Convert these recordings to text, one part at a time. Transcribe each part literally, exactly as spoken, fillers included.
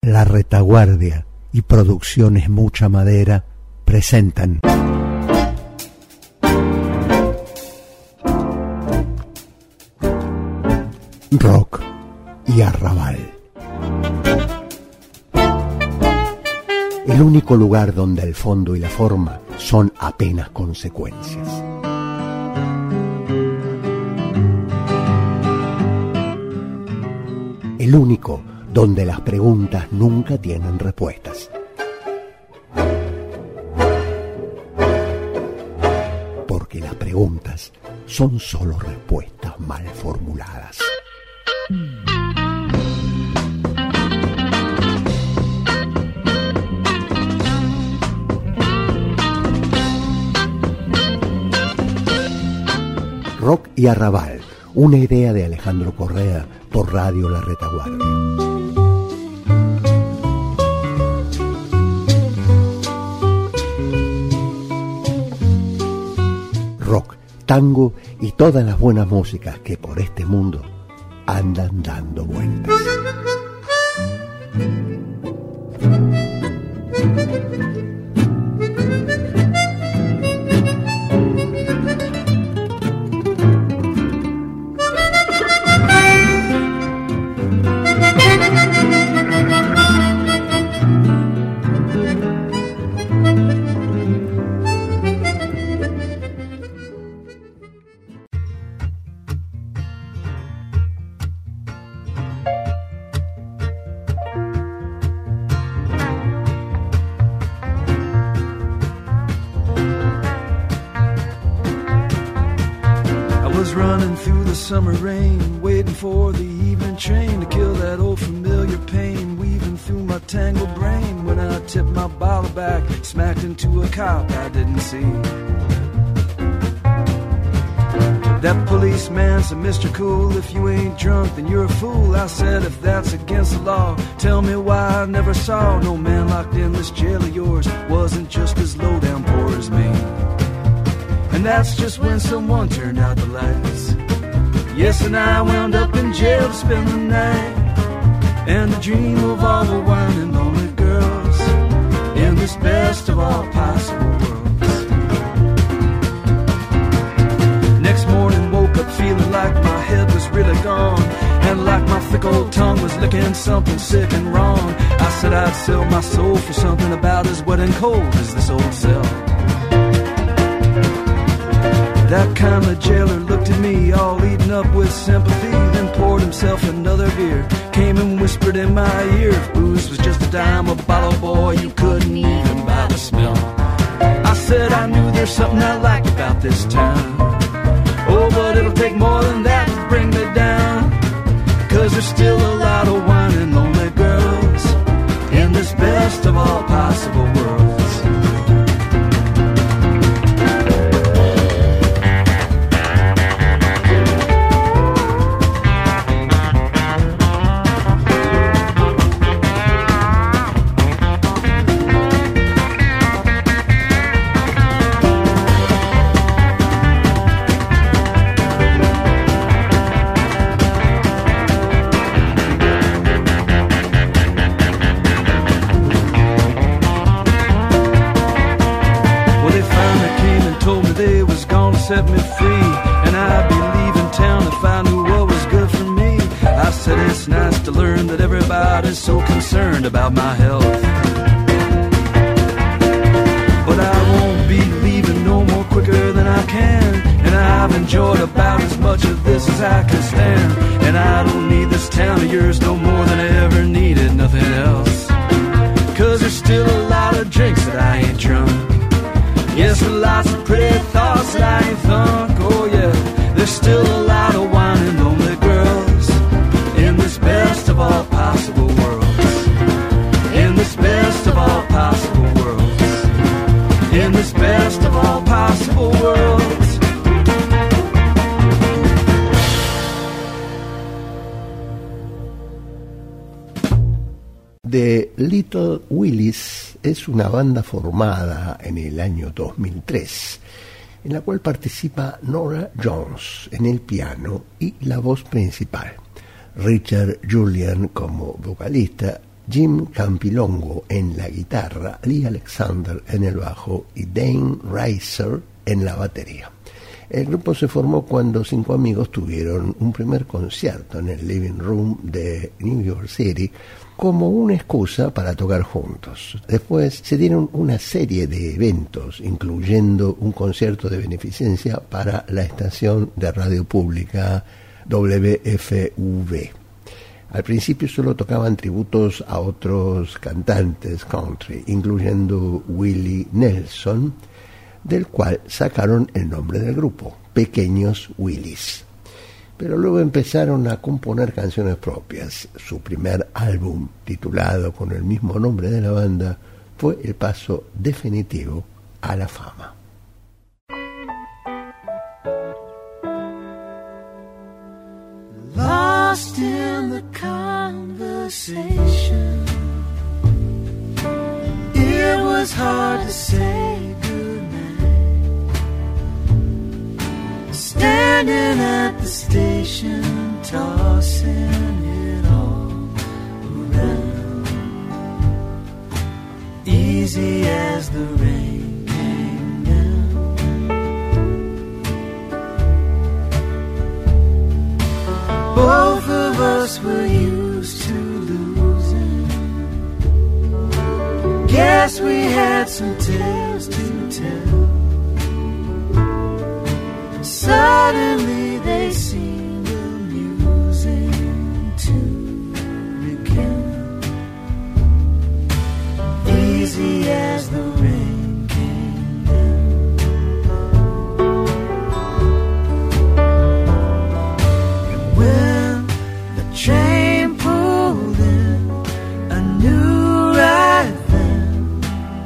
La Retaguardia y Producciones Mucha Madera presentan Rock y Arrabal. El único lugar donde el fondo y la forma son apenas consecuencias. El único donde las preguntas nunca tienen respuestas. Porque las preguntas son solo respuestas mal formuladas. Rock y Arrabal, una idea de Alejandro Correa por Radio La Retaguardia. Rock, tango y todas las buenas músicas que por este mundo andan dando vueltas. Summer rain, waiting for the evening train to kill that old familiar pain weaving through my tangled brain. When I tipped my bottle back, smacked into a cop I didn't see. That policeman said, Mister Cool, if you ain't drunk, then you're a fool. I said, if that's against the law, tell me why I never saw no man locked in this jail of yours wasn't just as low down poor as me. And that's just when someone turned out the lights. Yes, and I wound up in jail to spend the night, and the dream of all the wine and lonely girls in this best of all possible worlds. Next morning woke up feeling like my head was really gone, and like my thick old tongue was licking something sick and wrong. I said I'd sell my soul for something about as wet and cold as this old cell. That kind of jailer looked at me, all eaten up with sympathy, then poured himself another beer, came and whispered in my ear, if booze was just a dime a bottle, boy, you couldn't even buy the smell. I said I knew there's something I liked about this town. Oh, but it'll take more than that to bring me down, 'cause there's still a lot of wine and lonely girls in this best of all possible worlds. Set me free, and I'd be leaving town if I knew what was good for me. I said it's nice to learn that everybody's so concerned about my health, but I won't be leaving no more quicker than I can, and I've enjoyed about as much of this as I can stand, and I don't need this town of yours no more than I ever needed nothing else, 'cause there's still a lot of drinks that I ain't drunk. Yes, with lots of pretty thoughts that I ain't thunk. Oh yeah, there's still a lot of wine and lonely girls in this best of all possible worlds. In this best of all possible worlds. In this best of all possible worlds. The Little Willies es una banda formada en el año dos mil tres, en la cual participa Nora Jones en el piano y la voz principal, Richard Julian como vocalista Jim Campilongo en la guitarra, Lee Alexander en el bajo y Dane Reiser en la batería. El grupo se formó cuando cinco amigos tuvieron un primer concierto en el living room de New York City como una excusa para tocar juntos. Después se dieron una serie de eventos, incluyendo un concierto de beneficencia para la estación de radio pública W F U V. Al principio solo tocaban tributos a otros cantantes country, incluyendo Willie Nelson, del cual sacaron el nombre del grupo, Pequeños Willies. Pero luego empezaron a componer canciones propias. Su primer álbum, titulado con el mismo nombre de la banda, fue el paso definitivo a la fama. Lost in the conversation, it was hard to say goodnight. Standing at the station, tossing it all around, easy as the rain came down. Both of us were used to losing. Guess we had some tales to tell. Suddenly they seemed amusing to recount, easy as the rain came down. And when the train pulled in, I knew right then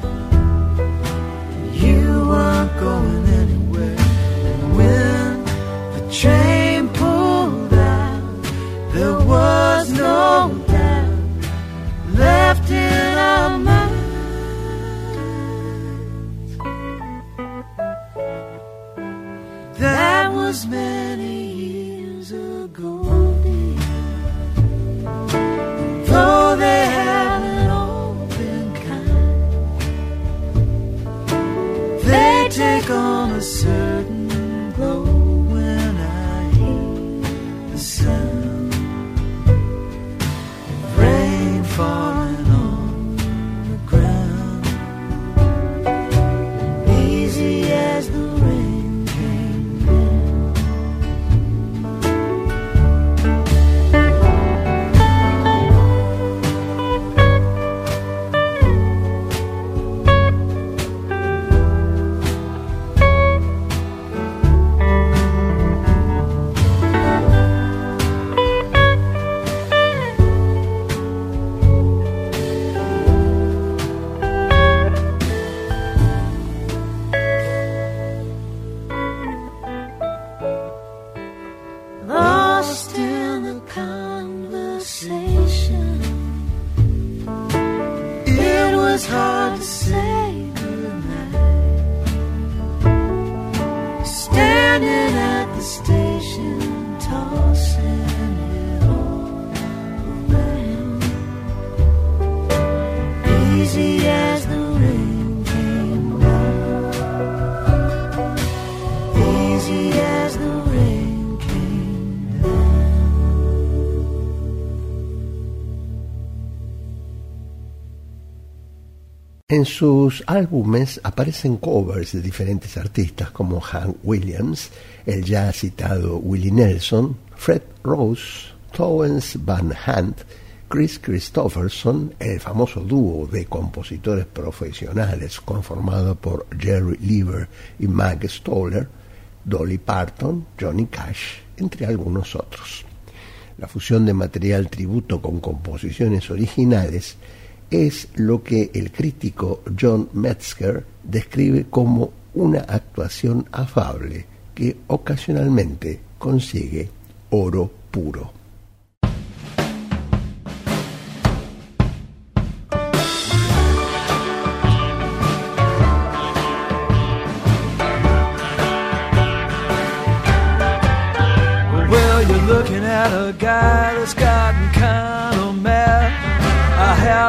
you weren't going anywhere. And when the train pulled out, there was no doubt left in our minds. That was many years ago, though they haven't all been kind. They take on a certain glow when I hear the sound of rain falling on the ground, easy as the rain came down. Lost in the conversation, it was hard to say goodnight. Standing at the station, tossing it all around, easy as the rain came down, easy as the rain came down. En sus álbumes aparecen covers de diferentes artistas como Hank Williams, el ya citado Willie Nelson, Fred Rose, Townes Van Zandt, Chris Christopherson, el famoso dúo de compositores profesionales conformado por Jerry Leiber y Mag Stoller, Dolly Parton, Johnny Cash, entre algunos otros. La fusión de material tributo con composiciones originales es lo que el crítico John Metzger describe como una actuación afable que ocasionalmente consigue oro puro. Well, you're looking at a guy that's gotten kind of mad. I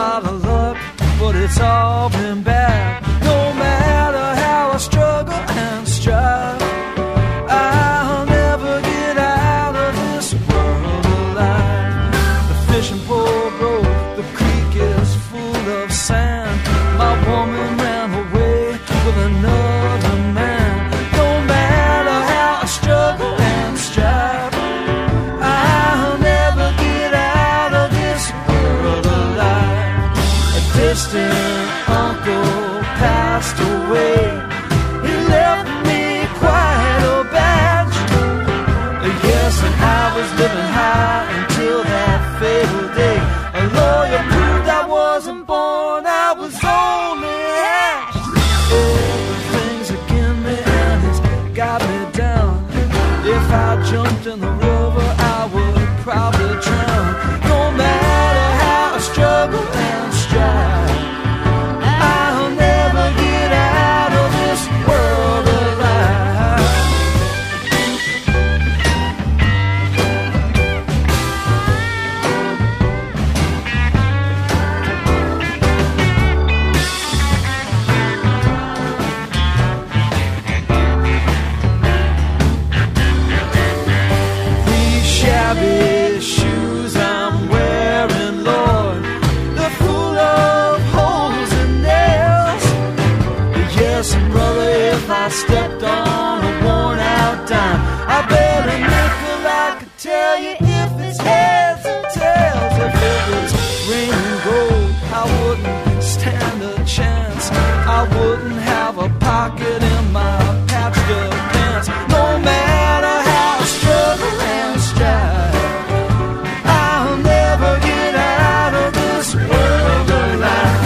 lot of luck, but it's all been bad. No matter how I struggle and strive, I'll never get out of this world alive. The fishing pole broke, the creek is full of sand. My woman ran away with another man. No matter how I struggle and strive, I'll never get out of this world alive. A distant uncle passed away. He left me quite a batch. Yes, and I was living high until that fatal day. A lawyer proved I wasn't born, I was only hatched. Everything's against me and it's got me down. If I jumped in the river, I would probably drown. No matter how I struggle and strive, I'll never get out of this world alive. These shabby shoes I'm wearing, Lord, they're full of holes and nails. Yes, and brother, if I stepped on a worn out dime, I bet a nickel I could tell you if it's heads or tails. If it was raining gold, I wouldn't stand a chance. I wouldn't have a pocket in my patched up pants. No matter how I struggle and strive, I'll never get out of this world alive.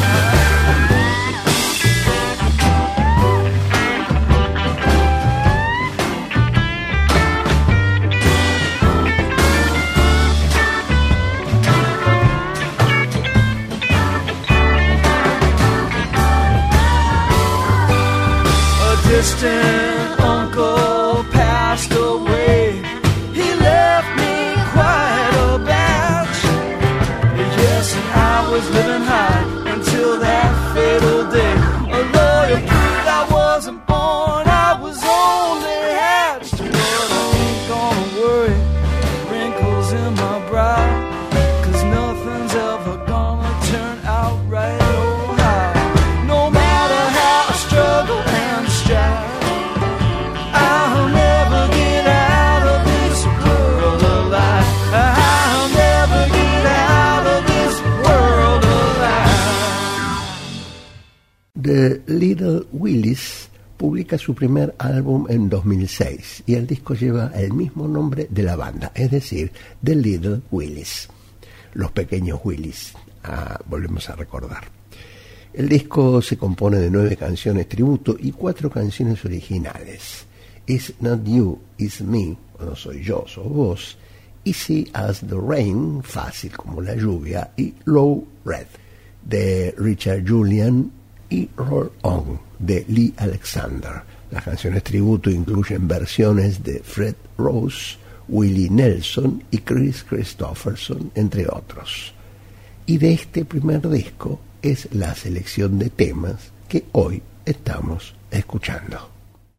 A distant uncle passed away. He left me quite a batch. Yes, and I was living high until that fatal day. A lawyer proved I wasn't born, I was only hatched. But I ain't gonna worry, wrinkles in my brow, 'cause nothing's ever gonna turn out right, oh how. No matter how I struggle and strive, I'll never get out of this world alive. I'll never get out of this world alive. The Little Willies publica su primer álbum en dos mil seis y el disco lleva el mismo nombre de la banda, es decir, The Little Willies, los pequeños Willies. Ah, volvemos a recordar. El disco se compone de nueve canciones tributo y cuatro canciones originales. It's Not You, It's Me, o No Soy Yo, Sos Vos, Easy as the Rain, Fácil como la lluvia, y Low Red, de Richard Julian, y Roll On, de Lee Alexander. Las canciones tributo incluyen versiones de Fred Rose, Willie Nelson y Chris Christopherson, entre otros. Y de este primer disco es la selección de temas que hoy estamos escuchando.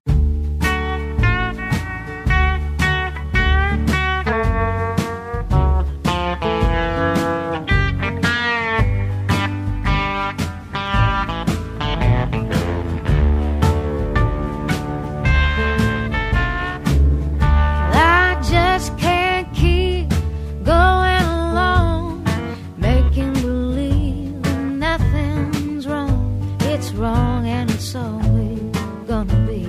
Wrong and it's always gonna be.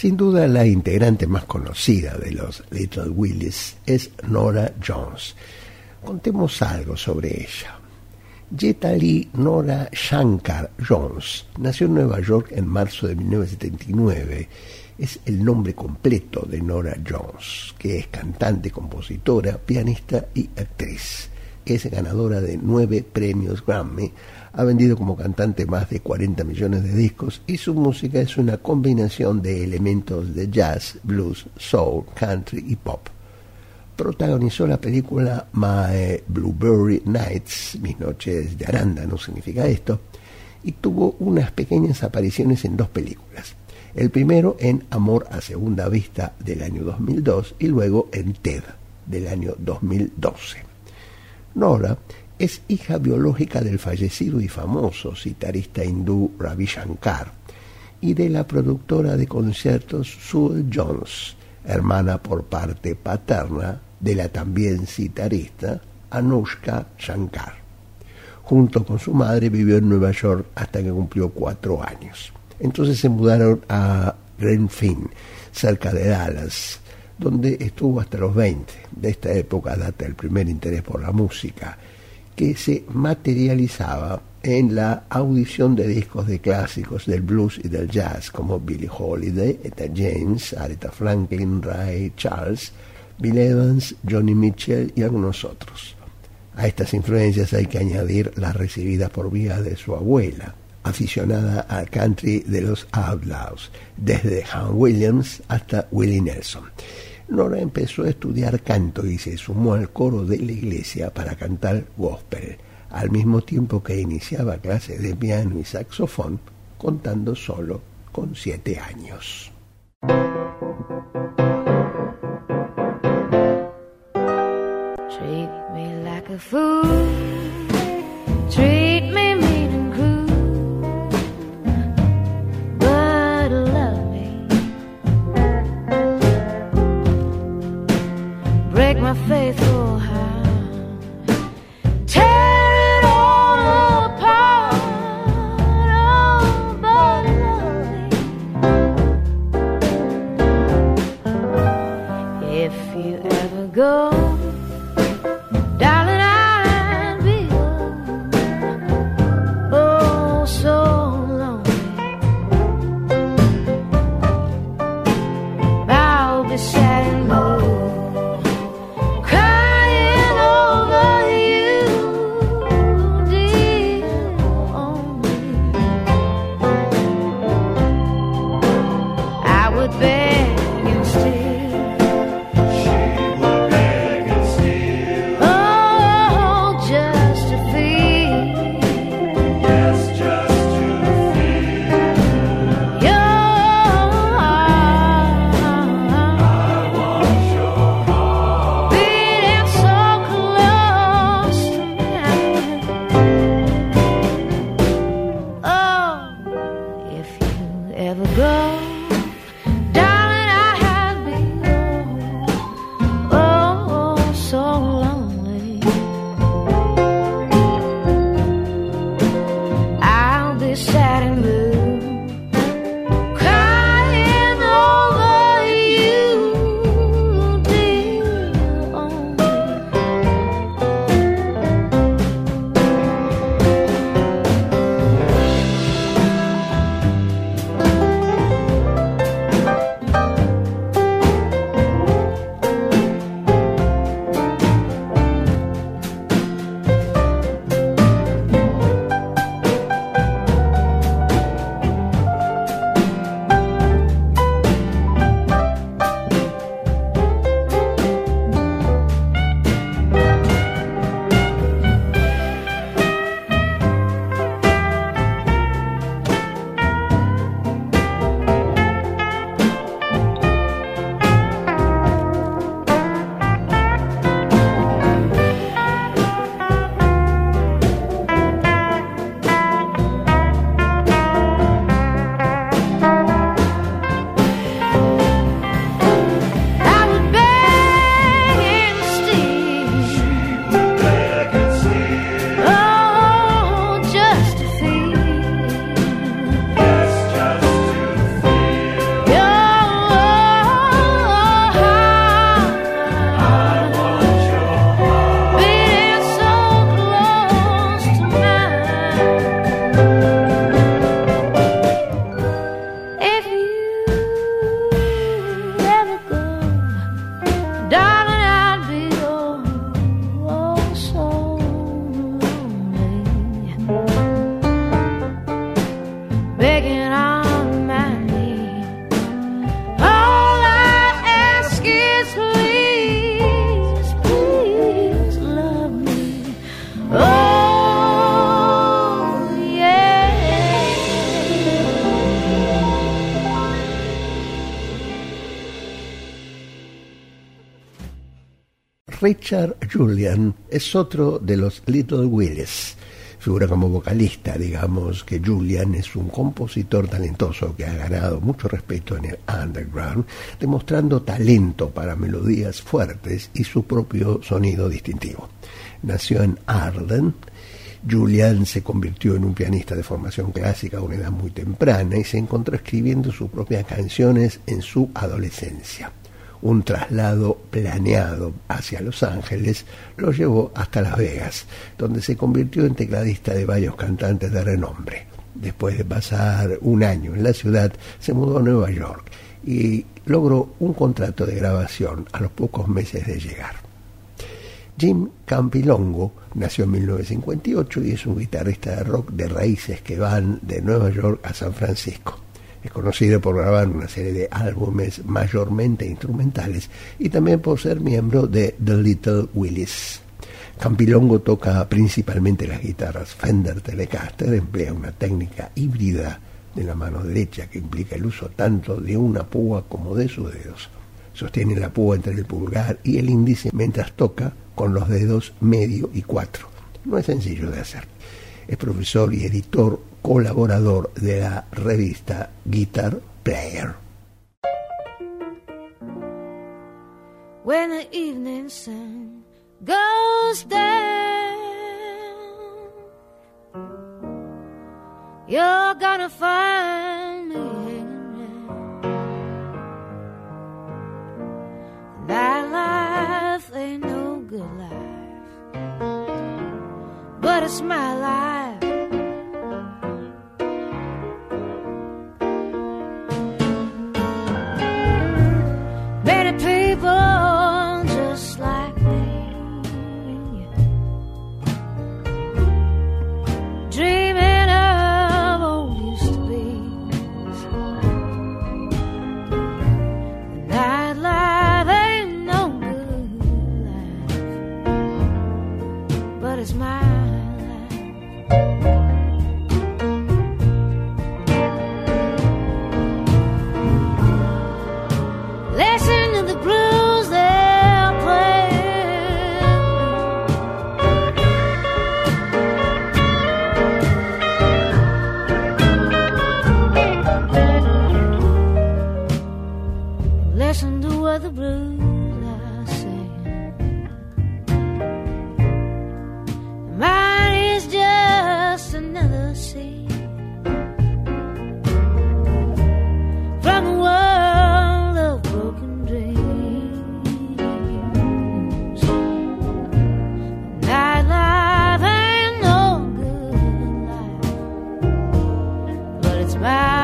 Sin duda la integrante más conocida de los Little Willies es Norah Jones. Contemos algo sobre ella. Jetta Lee Norah Shankar Jones nació en Nueva York en marzo de mil novecientos setenta y nueve. Es el nombre completo de Norah Jones, que es cantante, compositora, pianista y actriz. Es ganadora de nueve premios Grammy, ha vendido como cantante más de cuarenta millones de discos y su música es una combinación de elementos de jazz, blues, soul, country y pop. Protagonizó la película My Blueberry Nights, Mis noches de arándano significa esto, y tuvo unas pequeñas apariciones en dos películas. El primero en Amor a segunda vista del año dos mil dos y luego en Ted del año dos mil doce. Norah es hija biológica del fallecido y famoso sitarista hindú Ravi Shankar y de la productora de conciertos Sue Jones, hermana por parte paterna de la también sitarista Anushka Shankar. Junto con su madre vivió en Nueva York hasta que cumplió cuatro años. Entonces se mudaron a Glenfinn, cerca de Dallas, donde estuvo hasta los veinte. De esta época data el primer interés por la música, que se materializaba en la audición de discos de clásicos del blues y del jazz, como Billie Holiday, Etta James, Aretha Franklin, Ray Charles, Bill Evans, Johnny Mitchell y algunos otros. A estas influencias hay que añadir las recibidas por vía de su abuela, aficionada al country de los Outlaws, desde Han Williams hasta Willie Nelson. Norah empezó a estudiar canto y se sumó al coro de la iglesia para cantar gospel, al mismo tiempo que iniciaba clases de piano y saxofón, contando solo con siete años. Treat me like a fool, treat me mean and cruel, but love me. Break my faithful heart, tear it all apart, oh, but love me. If you ever go, darling, I'd be oh so lonely. I'll be sad and blue, crying over you, dear, only. I would beg and steal, ever go down. Richard Julian es otro de los Little Willis. Figura como vocalista. Digamos que Julian es un compositor talentoso que ha ganado mucho respeto en el underground, demostrando talento para melodías fuertes y su propio sonido distintivo. Nació en Arden. Julian se convirtió en un pianista de formación clásica a una edad muy temprana y se encontró escribiendo sus propias canciones en su adolescencia. Un traslado planeado hacia Los Ángeles lo llevó hasta Las Vegas, donde se convirtió en tecladista de varios cantantes de renombre. Después de pasar un año en la ciudad, se mudó a Nueva York y logró un contrato de grabación a los pocos meses de llegar. Jim Campilongo nació en mil novecientos cincuenta y ocho y es un guitarrista de rock de raíces que van de Nueva York a San Francisco. Es conocido por grabar una serie de álbumes mayormente instrumentales y también por ser miembro de The Little Willis. Campilongo toca principalmente las guitarras Fender Telecaster, emplea una técnica híbrida de la mano derecha que implica el uso tanto de una púa como de sus dedos. Sostiene la púa entre el pulgar y el índice mientras toca con los dedos medio y cuatro. No es sencillo de hacer. Es profesor y editor colaborador de la revista Guitar Player. When the evening sun goes down, you're gonna find me hanging around. That life ain't no good life, but it's my life. Many people just like me, dreaming of old used to be's. The nightlife ain't no good life, but it's my the blues I sing. Mine is just another scene from a world of broken dreams. Nightlife ain't no good life, but it's my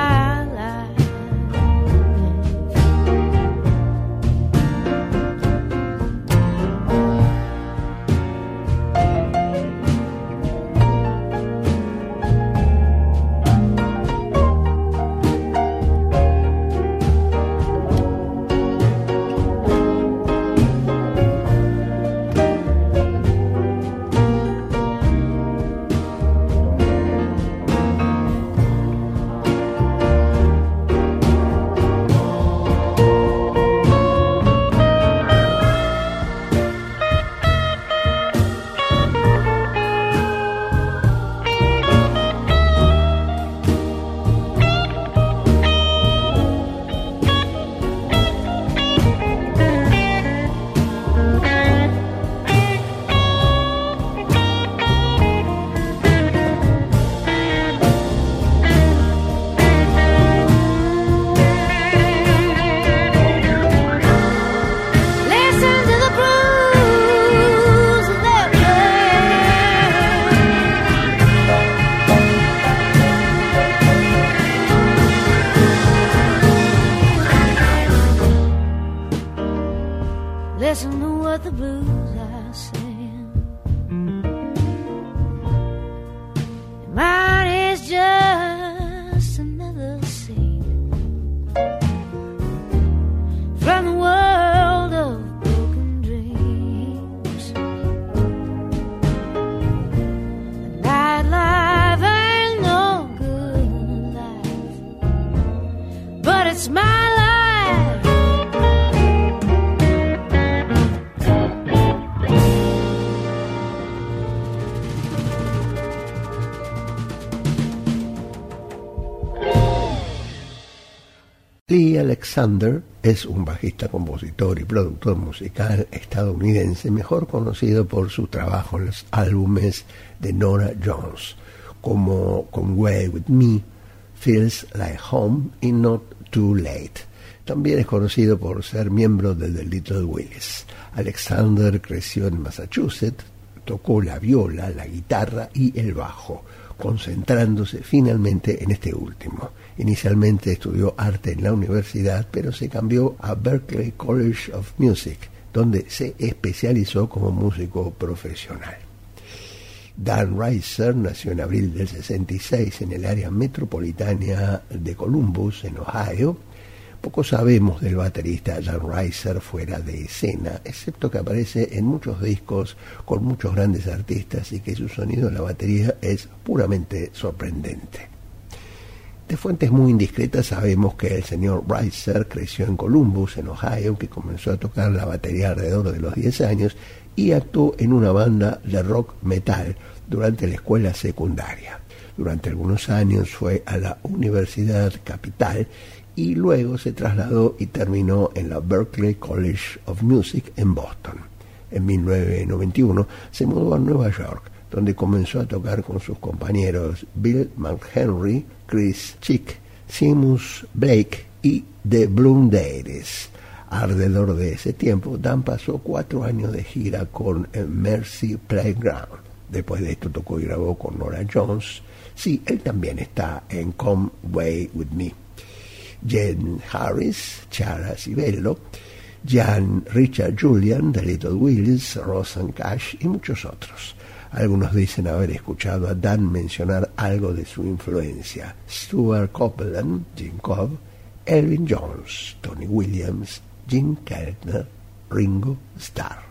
listen to what the blues are saying. Mine is just another scene from the world of broken dreams. The nightlife ain't no good life, but it's my life. Lee Alexander es un bajista, compositor y productor musical estadounidense, mejor conocido por su trabajo en los álbumes de Norah Jones, como Come Away With Me, Feels Like Home y Not Too Late. También es conocido por ser miembro de The Little Willis. Alexander creció en Massachusetts, tocó la viola, la guitarra y el bajo, concentrándose finalmente en este último. Inicialmente estudió arte en la universidad, pero se cambió a Berklee College of Music, donde se especializó como músico profesional. Dan Reiser nació en abril del sesenta y seis en el área metropolitana de Columbus, en Ohio. Poco sabemos del baterista Dan Reiser fuera de escena, excepto que aparece en muchos discos con muchos grandes artistas y que su sonido en la batería es puramente sorprendente. De fuentes muy indiscretas sabemos que el señor Reiser creció en Columbus, en Ohio, que comenzó a tocar la batería alrededor de los diez años y actuó en una banda de rock metal durante la escuela secundaria. Durante algunos años fue a la Universidad Capital y luego se trasladó y terminó en la Berklee College of Music en Boston. En mil novecientos noventa y uno se mudó a Nueva York, donde comenzó a tocar con sus compañeros Bill McHenry, Chris Chick, Seamus Blake y The Blundaires. Alrededor de ese tiempo, Dan pasó cuatro años de gira con Mercy Playground. Después de esto tocó y grabó con Norah Jones. Sí, él también está en Come Away With Me. Jen Harris, Chara Civello, Jan Richard Julian, The Little Willis, Rosanne Cash y muchos otros. Algunos dicen haber escuchado a Dan mencionar algo de su influencia: Stuart Copeland, Jim Cobb, Elvin Jones, Tony Williams, Jim Keltner, Ringo Starr.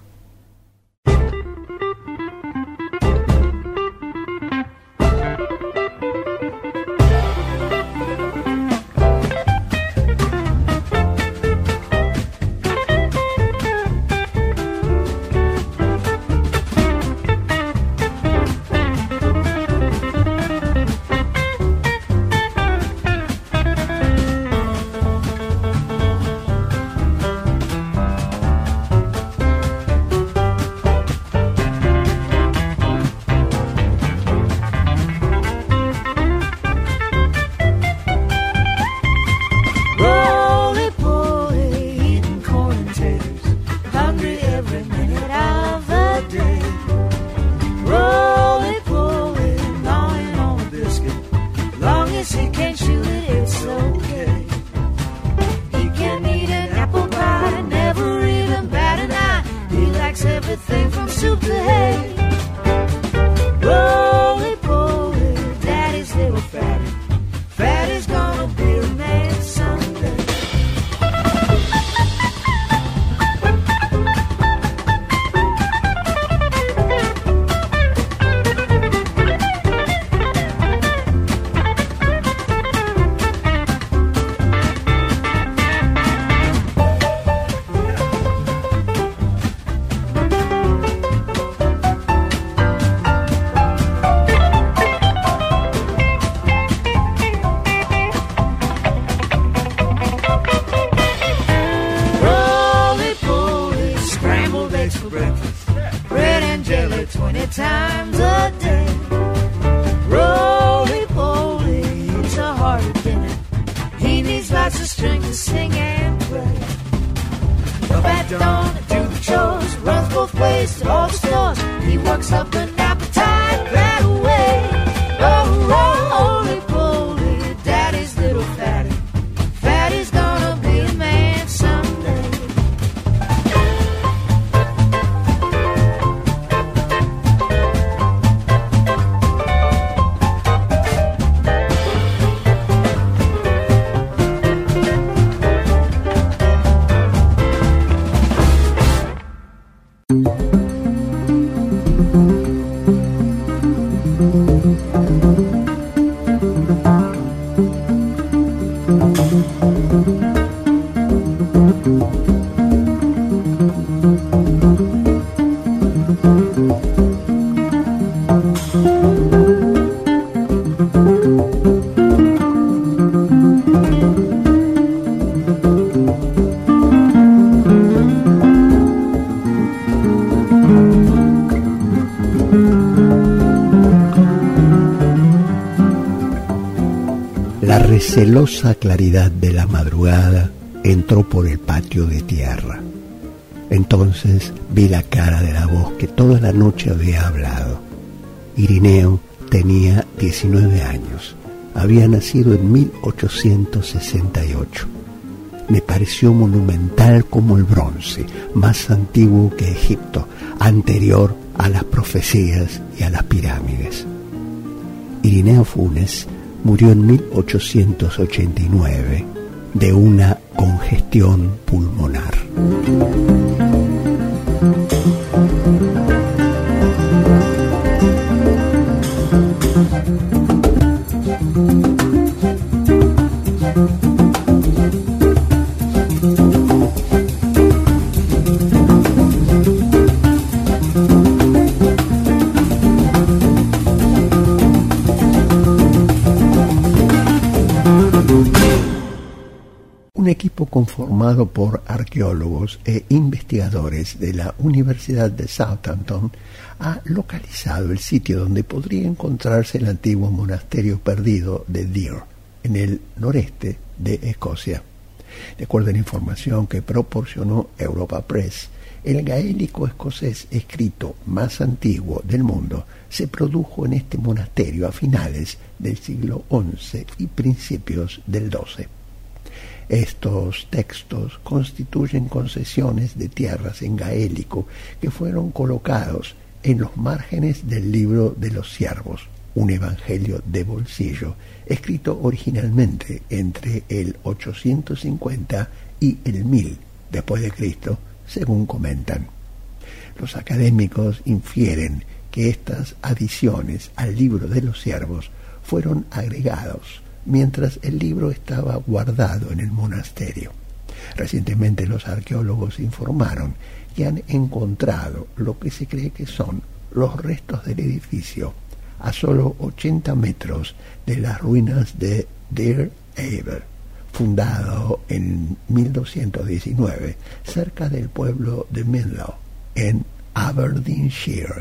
celosa claridad de la madrugada entró por el patio de tierra. Entonces vi la cara de la voz que toda la noche había hablado. Irineo tenía diecinueve años. Había nacido en mil ochocientos sesenta y ocho. Me pareció monumental como el bronce, más antiguo que Egipto, anterior a las profecías y a las pirámides. Irineo Funes murió en mil ochocientos ochenta y nueve de una congestión pulmonar. Un equipo conformado por arqueólogos e investigadores de la Universidad de Southampton ha localizado el sitio donde podría encontrarse el antiguo monasterio perdido de Deir, en el noreste de Escocia. De acuerdo a la información que proporcionó Europa Press, el gaélico escocés escrito más antiguo del mundo se produjo en este monasterio a finales del siglo once y principios del doce. Estos textos constituyen concesiones de tierras en gaélico que fueron colocados en los márgenes del libro de los siervos, un evangelio de bolsillo, escrito originalmente entre el ochocientos cincuenta y el mil después de Cristo, según comentan. Los académicos infieren que estas adiciones al libro de los siervos fueron agregados mientras el libro estaba guardado en el monasterio. Recientemente los arqueólogos informaron que han encontrado lo que se cree que son los restos del edificio a solo ochenta metros de las ruinas de Deir Eber, fundado en mil doscientos diecinueve cerca del pueblo de Menlo, en Aberdeenshire.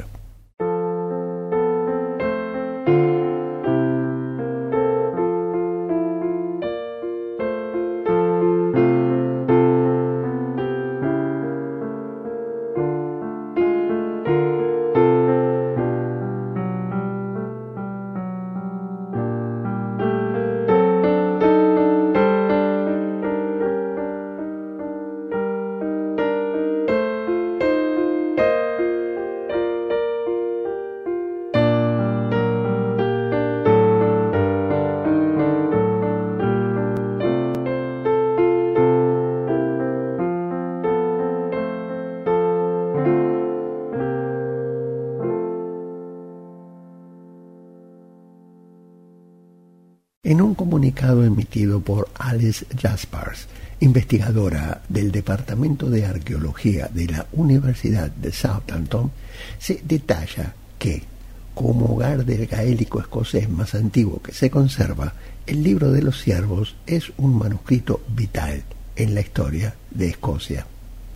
En un comunicado emitido por Alice Jaspers, investigadora del Departamento de Arqueología de la Universidad de Southampton, se detalla que, como hogar del gaélico escocés más antiguo que se conserva, el libro de los siervos es un manuscrito vital en la historia de Escocia.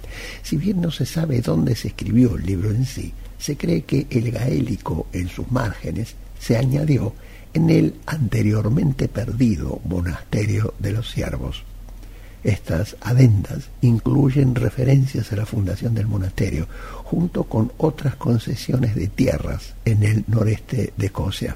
Si bien no se sabe dónde se escribió el libro en sí, se cree que el gaélico en sus márgenes se añadió en el anteriormente perdido monasterio de los siervos. Estas adendas incluyen referencias a la fundación del monasterio, junto con otras concesiones de tierras en el noreste de Escocia.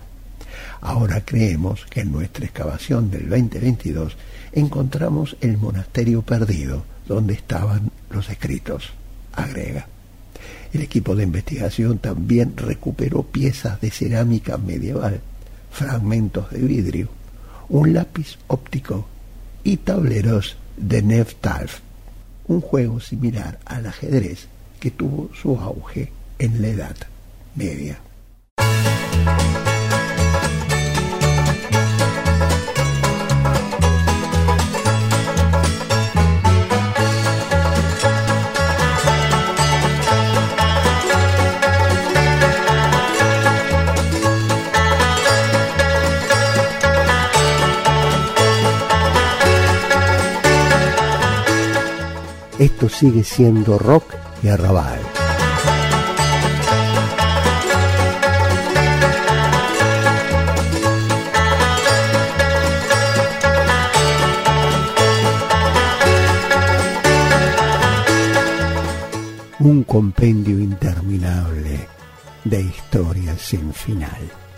Ahora creemos que en nuestra excavación del veinte veintidós encontramos el monasterio perdido donde estaban los escritos, agrega. El equipo de investigación también recuperó piezas de cerámica medieval, fragmentos de vidrio, un lápiz óptico y tableros de Neve-Talf, un juego similar al ajedrez que tuvo su auge en la Edad Media. Esto sigue siendo rock y arrabal. un compendio interminable de historias sin final.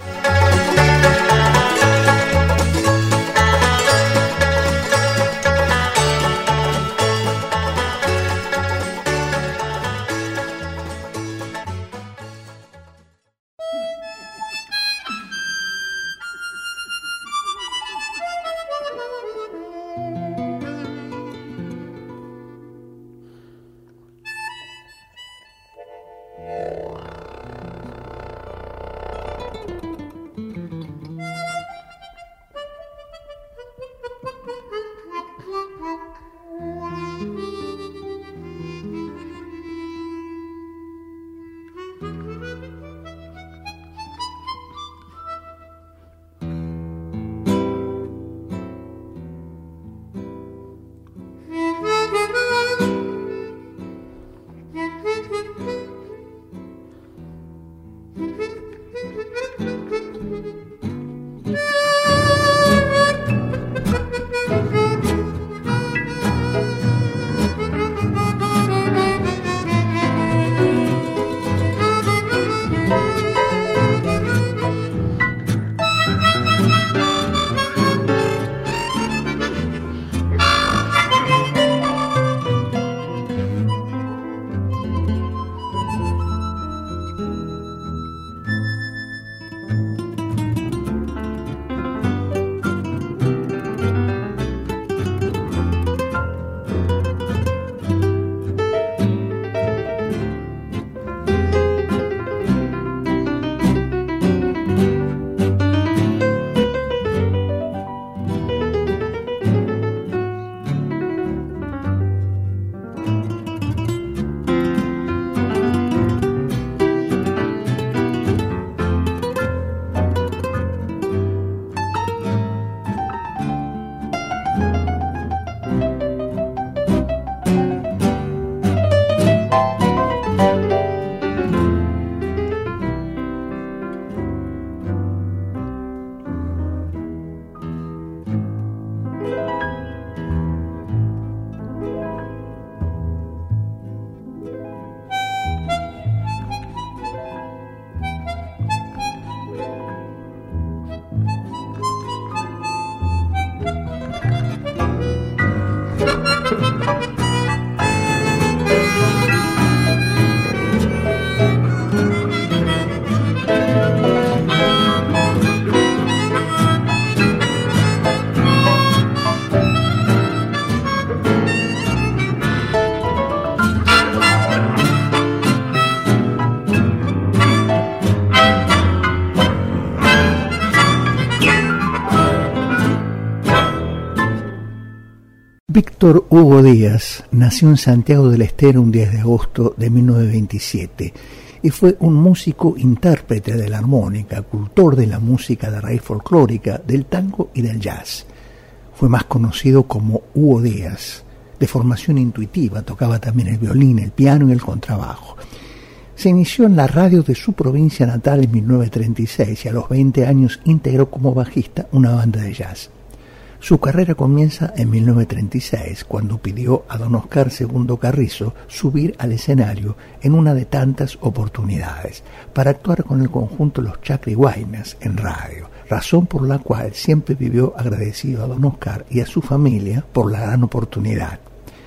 Víctor Hugo Díaz nació en Santiago del Estero un diez de agosto de mil novecientos veintisiete y fue un músico intérprete de la armónica, cultor de la música de raíz folclórica, del tango y del jazz. Fue más conocido como Hugo Díaz. De formación intuitiva, tocaba también el violín, el piano y el contrabajo. Se inició en la radio de su provincia natal en mil novecientos treinta y seis y a los veinte años integró como bajista una banda de jazz. Su carrera comienza en mil novecientos treinta y seis, cuando pidió a don Oscar Segundo Carrizo subir al escenario en una de tantas oportunidades para actuar con el conjunto Los Chacrihuaynas en radio, razón por la cual siempre vivió agradecido a don Oscar y a su familia por la gran oportunidad.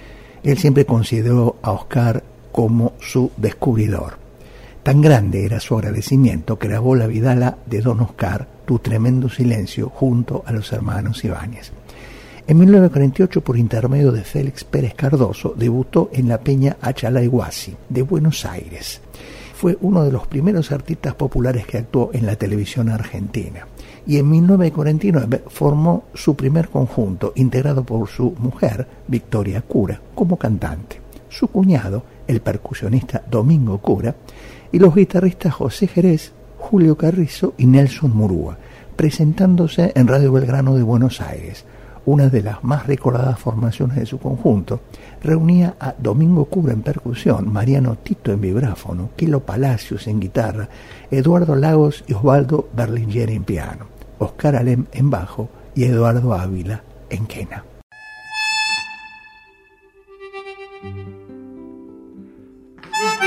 Él siempre consideró a Oscar como su descubridor. Tan grande era su agradecimiento que grabó la vidala de don Oscar, Tu tremendo silencio, junto a los hermanos Ibáñez. En mil novecientos cuarenta y ocho, por intermedio de Félix Pérez Cardoso, debutó en la Peña Achalay-Huasi de Buenos Aires. Fue uno de los primeros artistas populares que actuó en la televisión argentina. Y en mil novecientos cuarenta y nueve formó su primer conjunto, integrado por su mujer, Victoria Cura, como cantante, su cuñado, el percusionista Domingo Cura, y los guitarristas José Jerez, Julio Carrizo y Nelson Murúa, presentándose en Radio Belgrano de Buenos Aires. Una de las más recordadas formaciones de su conjunto reunía a Domingo Cura en percusión, Mariano Tito en vibráfono, Quilo Palacios en guitarra, Eduardo Lagos y Osvaldo Berlinguer en piano, Oscar Alem en bajo y Eduardo Ávila en quena. Thank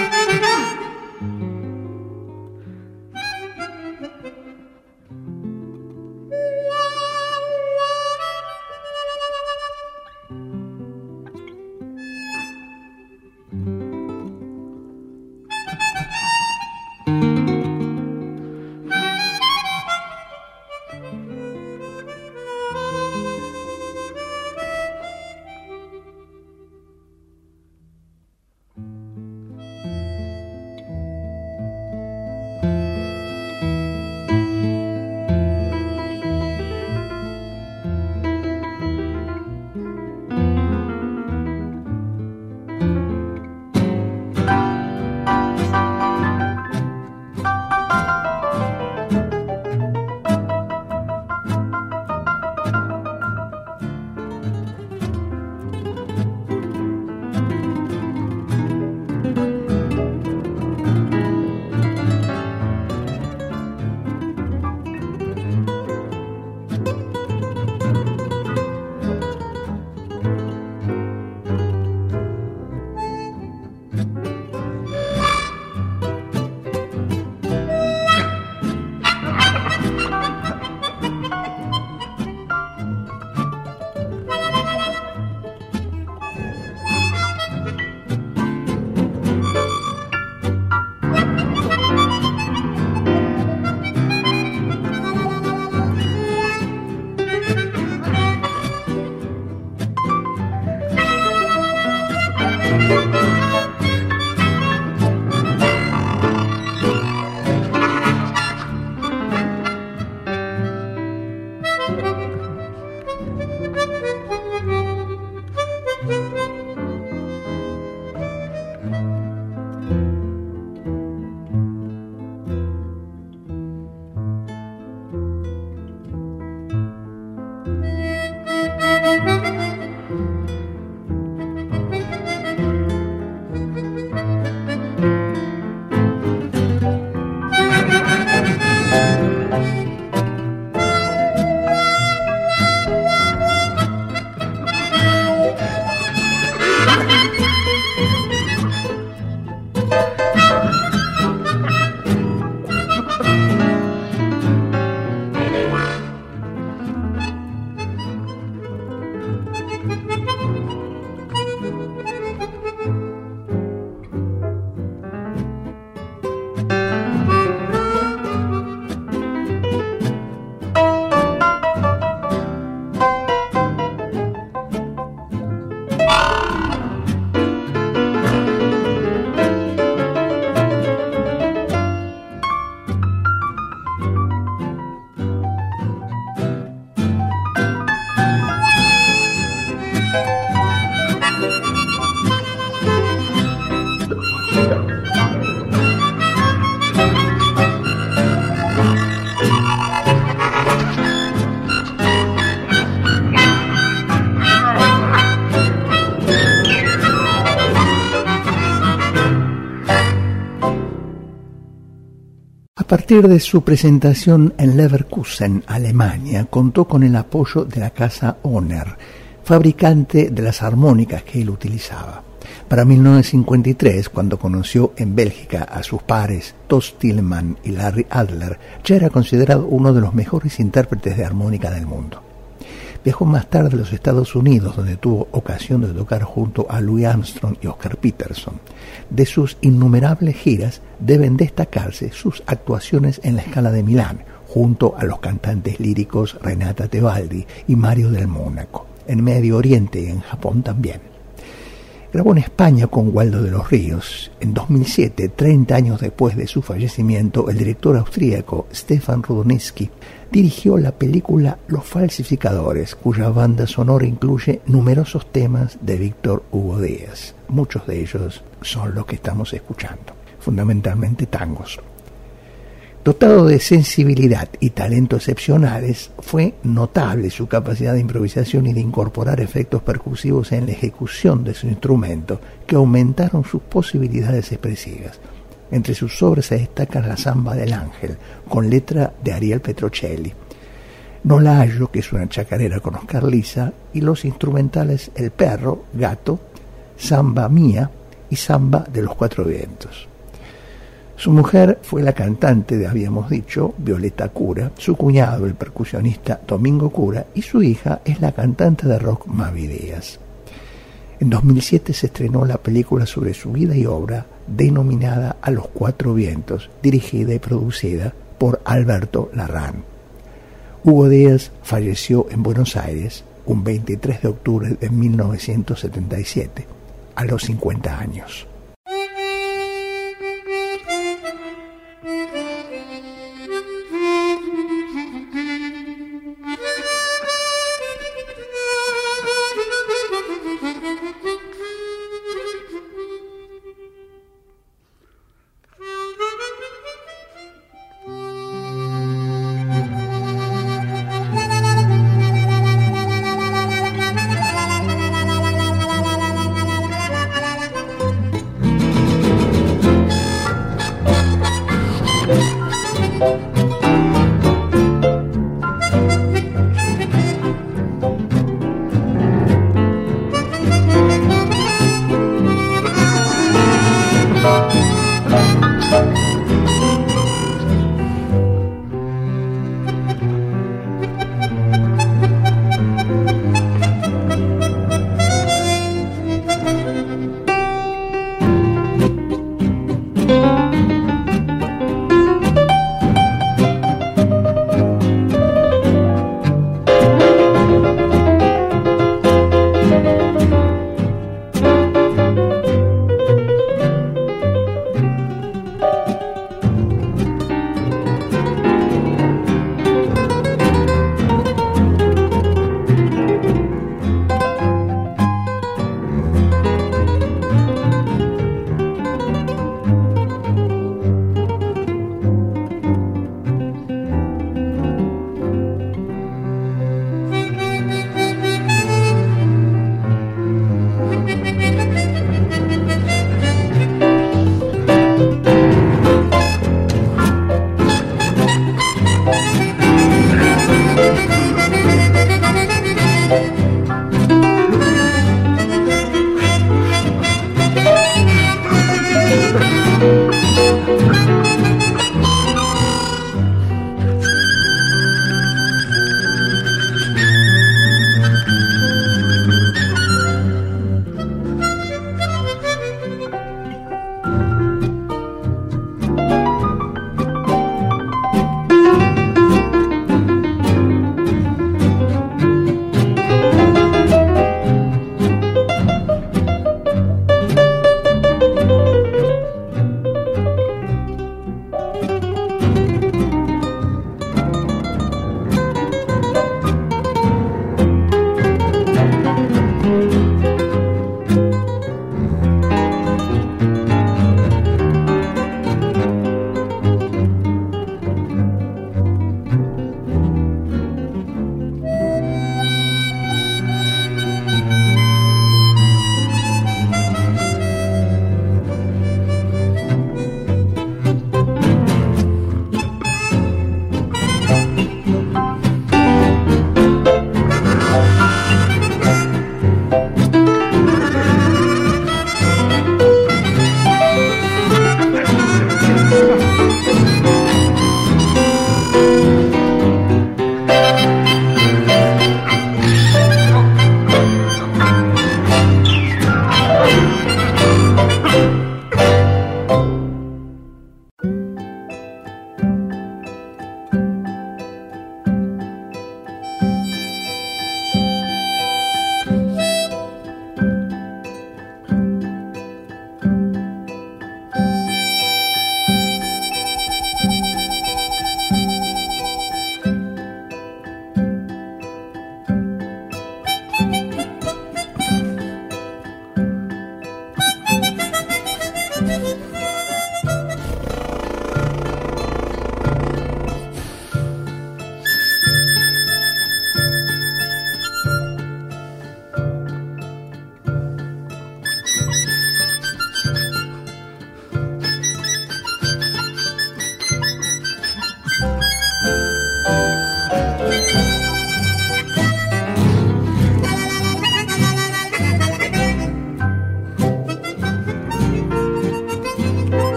partir de su presentación en Leverkusen, Alemania, contó con el apoyo de la casa Hohner, fabricante de las armónicas que él utilizaba. Para mil novecientos cincuenta y tres, cuando conoció en Bélgica a sus pares Toots Thielemans y Larry Adler, ya era considerado uno de los mejores intérpretes de armónica del mundo. Viajó más tarde a los Estados Unidos, donde tuvo ocasión de tocar junto a Louis Armstrong y Oscar Peterson. De sus innumerables giras deben destacarse sus actuaciones en la Scala de Milán, junto a los cantantes líricos Renata Tebaldi y Mario del Mónaco. En Medio Oriente y en Japón también. Grabó en España con Waldo de los Ríos. En dos mil siete, treinta años después de su fallecimiento, el director austríaco Stefan Rudonitzky dirigió la película Los Falsificadores, cuya banda sonora incluye numerosos temas de Víctor Hugo Díaz. Muchos de ellos son los que estamos escuchando, fundamentalmente tangos. Dotado de sensibilidad y talento excepcionales, fue notable su capacidad de improvisación y de incorporar efectos percusivos en la ejecución de su instrumento, que aumentaron sus posibilidades expresivas. Entre sus obras se destacan la Samba del Ángel, con letra de Ariel Petrocelli, No la hallo, que es una chacarera con Oscar Lisa, y los instrumentales El Perro, Gato, Samba Mía y Samba de los Cuatro Vientos. Su mujer fue la cantante, de, habíamos dicho, Violeta Cura, su cuñado, el percusionista Domingo Cura, y su hija es la cantante de rock Mavi Díaz. En dos mil siete se estrenó la película sobre su vida y obra, denominada A los Cuatro Vientos, dirigida y producida por Alberto Larran. Hugo Díaz falleció en Buenos Aires un veintitrés de octubre de mil novecientos setenta y siete, a los cincuenta años.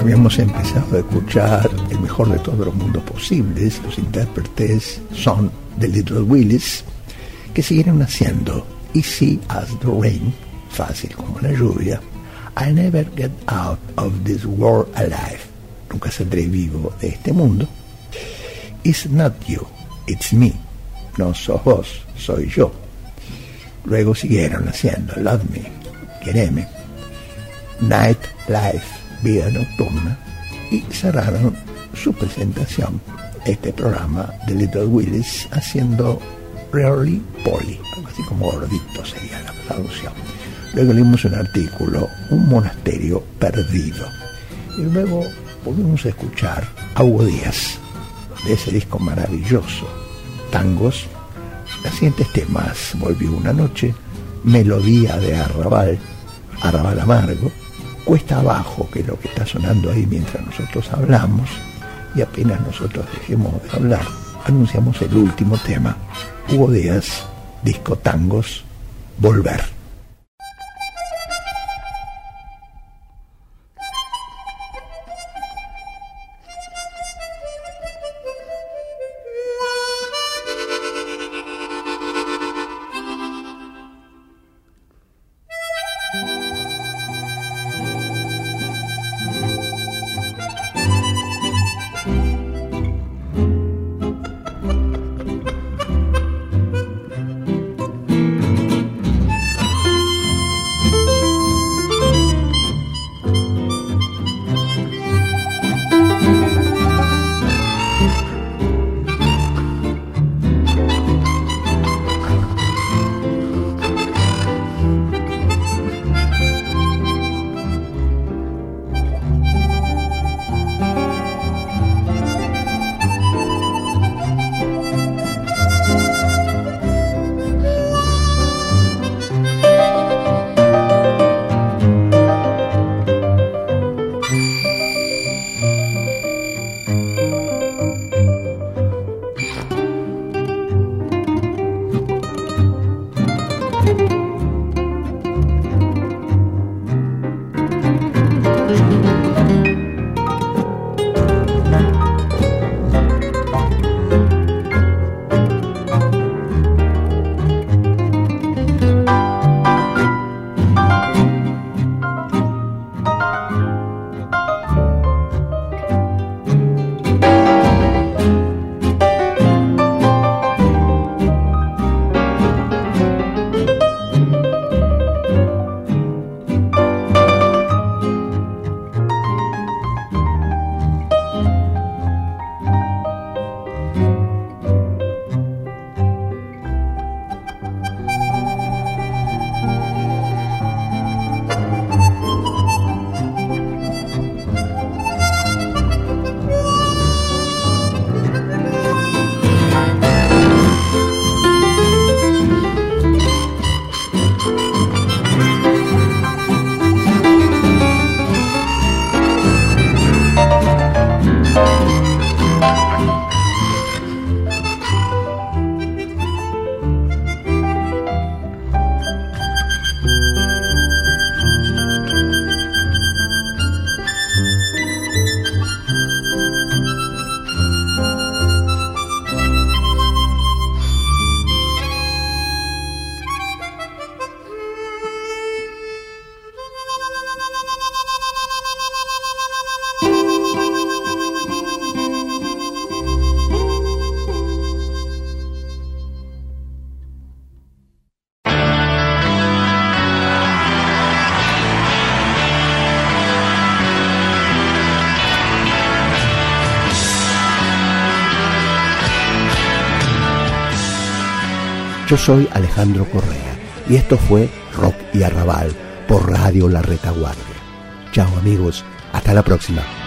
Habíamos empezado a escuchar el mejor de todos los mundos posibles. Los intérpretes son The Little Willies, que siguieron haciendo Easy as the Rain, fácil como la lluvia, I Never Get Out of This World Alive, nunca saldré vivo de este mundo, It's Not You, It's Me, no sos vos, soy yo. Luego siguieron haciendo Love Me, Quereme, Night Life, Vida Nocturna, y cerraron su presentación, este programa de Little Willis, haciendo Really Polly, algo así como gordito sería la traducción. Luego leímos un artículo, Un monasterio perdido, y luego volvimos a escuchar a Hugo Díaz, de ese disco maravilloso, Tangos. Los siguientes temas: Volvió una noche, Melodía de Arrabal, Arrabal Amargo, Cuesta Abajo, que es lo que está sonando ahí mientras nosotros hablamos, y apenas nosotros dejemos de hablar, anunciamos el último tema, Hugo Díaz, disco Tangos, Volver. Yo soy Alejandro Correa y esto fue Rock y Arrabal por Radio La Retaguardia. Chao amigos, hasta la próxima.